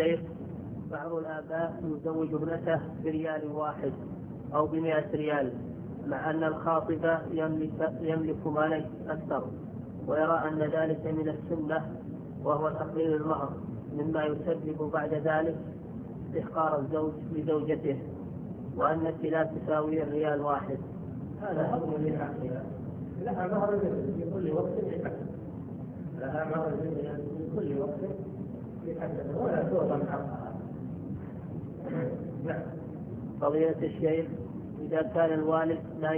الشيخ: بعض الآباء يزوج ابنته بريال واحد أو ب100 ريال، مع أن الخاطب يملك مالا أكثر، ويرى أن ذلك من السنة وهو تقليل المهر، مما يسبب بعد ذلك استحقار الزوج لزوجته، وأن لا تساوي الريال واحد. هذا حكم للعقيدة. لها مهر في كل وقت بحسب، لها مهر في كل وقت بحسب، ولا توضع حقها. فضيلة الشيخ: إذا كان الوالد لا